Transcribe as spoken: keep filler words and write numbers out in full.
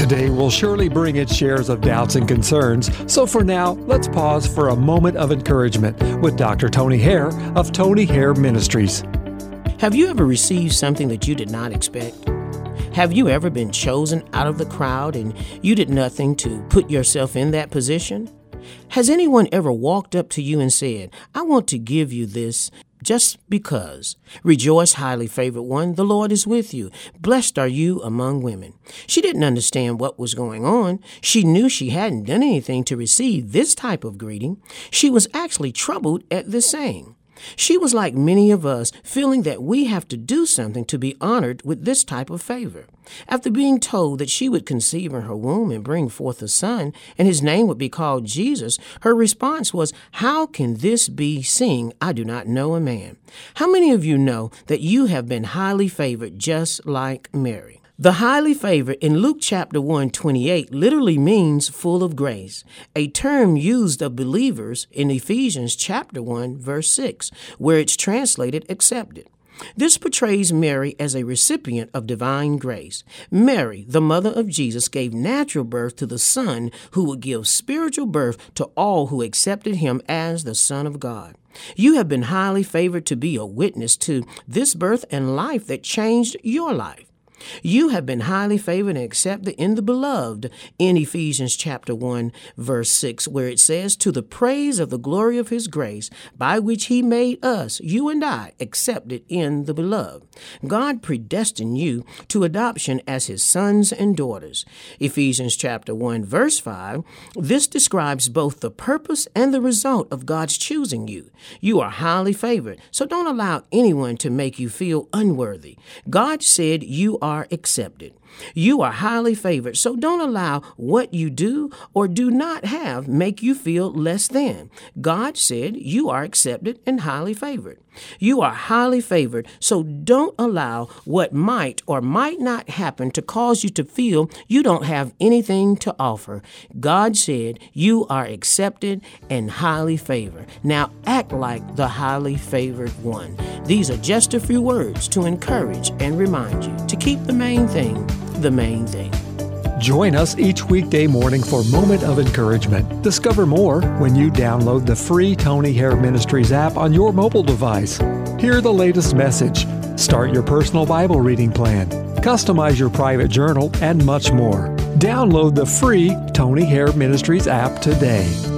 Today will surely bring its shares of doubts and concerns, so for now, let's pause for a moment of encouragement with Doctor Tony Hare of Tony Hare Ministries. Have you ever received something that you did not expect? Have you ever been chosen out of the crowd and you did nothing to put yourself in that position? Has anyone ever walked up to you and said, "I want to give you this just because"? Rejoice, highly favored one, the Lord is with you. Blessed are you among women. She didn't understand what was going on. She knew she hadn't done anything to receive this type of greeting. She was actually troubled at this saying. She was like many of us, feeling that we have to do something to be honored with this type of favor. After being told that she would conceive in her womb and bring forth a son, and his name would be called Jesus, her response was, "How can this be, seeing I do not know a man?" How many of you know that you have been highly favored just like Mary? The highly favored in Luke chapter one twenty-eight literally means full of grace, a term used of believers in Ephesians chapter one verse six, where it's translated accepted. This portrays Mary as a recipient of divine grace. Mary, the mother of Jesus, gave natural birth to the Son who would give spiritual birth to all who accepted him as the Son of God. You have been highly favored to be a witness to this birth and life that changed your life. You have been highly favored and accepted in the beloved in Ephesians chapter one, verse six, where it says, "To the praise of the glory of his grace, by which he made us, you and I, accepted in the beloved." God predestined you to adoption as his sons and daughters. Ephesians chapter one, verse five, this describes both the purpose and the result of God's choosing you. You are highly favored, so don't allow anyone to make you feel unworthy. God said you are accepted. You are highly favored, so don't allow what you do or do not have make you feel less than. God said you are accepted and highly favored. You are highly favored, so don't allow what might or might not happen to cause you to feel you don't have anything to offer. God said you are accepted and highly favored. Now act like the highly favored one. These are just a few words to encourage and remind you to keep the main thing the main thing. Join us each weekday morning for Moment of Encouragement. Discover more when you download the free Tony Hare Ministries app on your mobile device. Hear the latest message, start your personal Bible reading plan, customize your private journal, and much more. Download the free Tony Hare Ministries app today.